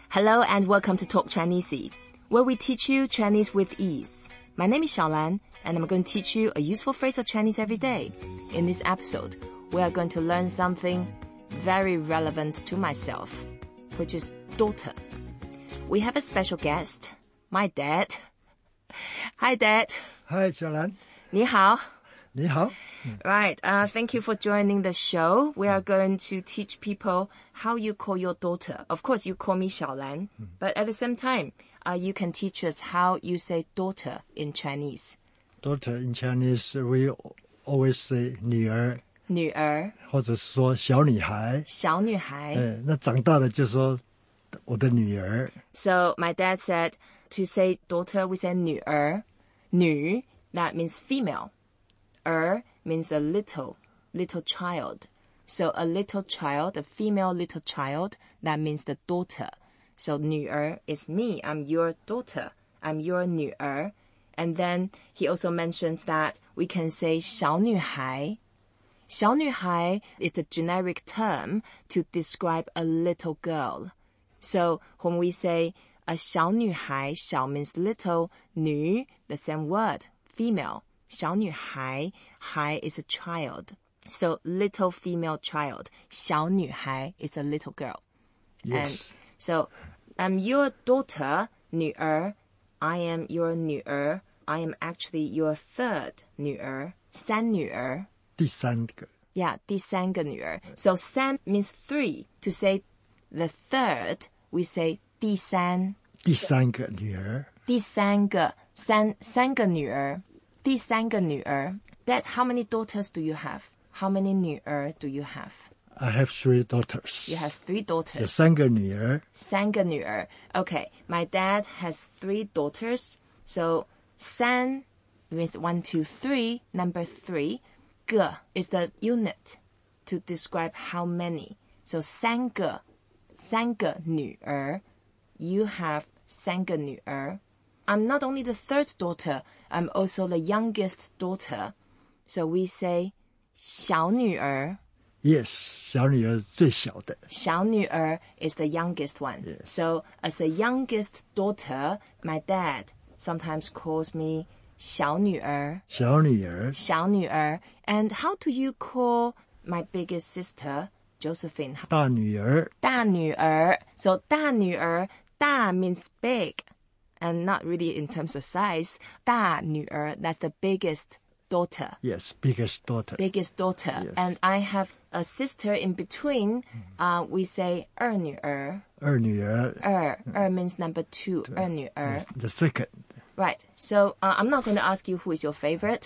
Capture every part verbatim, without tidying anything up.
Hello and welcome to Talk Chinese, where we teach you Chinese with ease. My name is Xiaolan, and I'm going to teach you a useful phrase of Chinese every day. In this episode, we are going to learn something very relevant to myself, which is daughter. We have a special guest, my dad. Hi, Dad. Hi, 小兰。 你好。 你好。 Right, uh, thank you for joining the show. We are going to teach people how you call your daughter. Of course, you call me Xiaolan, but at the same time, uh, you can teach us how you say daughter in Chinese. Daughter in Chinese, we always say 女儿， 女儿， 或者是说小女孩。 小女孩。 哎，那长大了就说我的女儿。 So my dad said to say daughter, we say 女儿。女 that means female. 儿 means a little, little child. So a little child, a female little child, that means the daughter. So 女儿 is me, I'm your daughter, I'm your 女儿. And then he also mentions that we can say 小女孩. 小女孩 is a generic term to describe a little girl. So when we say a 小女孩, 小 means little, 女, the same word, female. 小女孩, 孩 is a child. So little female child. 小女孩 is a little girl. Yes. And so I'm your daughter, 女儿. I am your 女儿. I am actually your third 女儿. 三女儿. 第三个。 Yeah, 第三个女儿. So 三 means three. To say the third, we say 第三. 第三个女儿。 第三个, 三, 三个女儿. 第三个女儿. Dad, how many daughters do you have? How many 女儿 do you have? I have three daughters. You have three daughters. 有三个女儿。 三个女儿. Okay, my dad has three daughters. So 三 means one, two, three, number three. 个 is the unit to describe how many. So 三个, 三个女儿. You have 三个女儿. I'm not only the third daughter, I'm also the youngest daughter. So we say 小女儿. Yes, 小女儿最小的。 小女儿 is the youngest one. Yes. So as a youngest daughter, my dad sometimes calls me 小女儿. 小女儿。 小女儿. And how do you call my biggest sister, Josephine? 大女儿。 大女儿. So 大女儿, 大 means big. And not really in terms of size. 大女儿, that's the biggest daughter. Yes, biggest daughter. Biggest daughter. Yes. And I have a sister in between. Uh, we say 二女儿. 二女儿。 二, 二 means number two. 二女儿. Yes, the second. Right. So uh, I'm not going to ask you who is your favorite.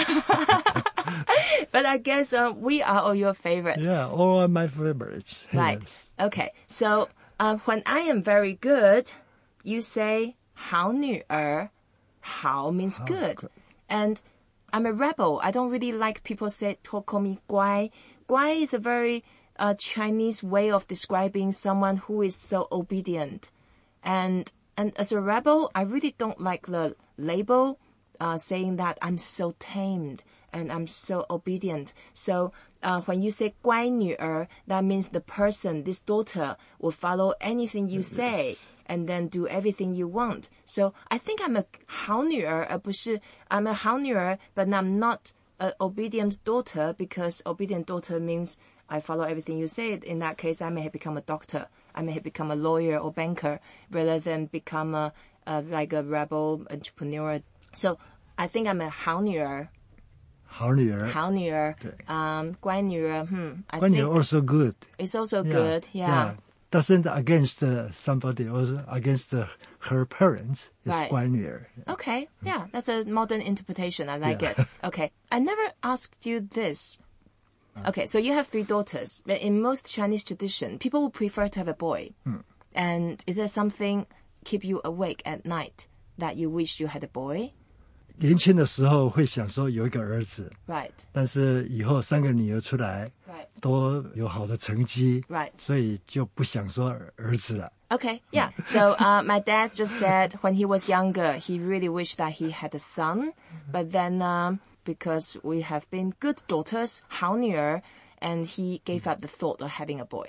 But I guess uh, we are all your favorite. Yeah, all are my favorites. Right. Yes. Okay. So uh, when I am very good, you say 好女儿. 好 means good. good. And I'm a rebel. I don't really like people say, call me 乖. 乖 is a very uh, Chinese way of describing someone who is so obedient. And and as a rebel, I really don't like the label uh, saying that I'm so tamed and I'm so obedient. So uh, when you say 乖女儿, that means the person, this daughter, will follow anything you say. Yes. And then do everything you want. So I think I'm a 好女儿, 而不是 I'm a 好女儿, but I'm not an obedient daughter, because obedient daughter means I follow everything you say. In that case, I may have become a doctor. I may have become a lawyer or banker rather than become a, a like a rebel entrepreneur. So I think I'm a 好女儿. 好女儿。 好女儿. 对。 Um, 乖女儿, hmm. I 乖女儿 think also good. it's also Yeah, good, yeah. yeah. Doesn't against uh, somebody or against uh, her parents is Right. 乖女儿. Okay, yeah, that's a modern interpretation. I like Yeah. it. Okay, I never asked you this. Okay, so you have three daughters, but in most Chinese tradition, people would prefer to have a boy. Hmm. And is there something keep you awake at night that you wish you had a boy? 年轻的时候会想说有一个儿子， Right, 但是以后三个女儿出来 right, 都有好的成绩， right. 所以就不想说儿子了。 Okay, yeah. So uh, my dad just said when he was younger, he really wished that he had a son. But then um, because we have been good daughters, 好女儿, and he gave up the thought of having a boy.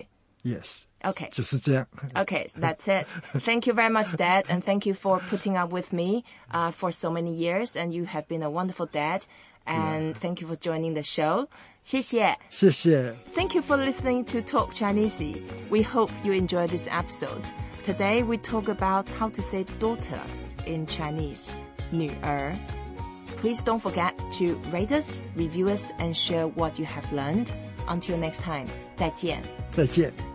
Yes. Okay. 就是这样。 Okay, that's it. Thank you very much, Dad, and thank you for putting up with me uh, for so many years, and you have been a wonderful dad, and Yeah. thank you for joining the show. 谢谢. 谢谢。 Thank you for listening to Talk Chinese. We hope you enjoyed this episode. Today we talk about how to say daughter in Chinese, 女儿. Please don't forget to rate us, review us, and share what you have learned. Until next time, 再见. 再见。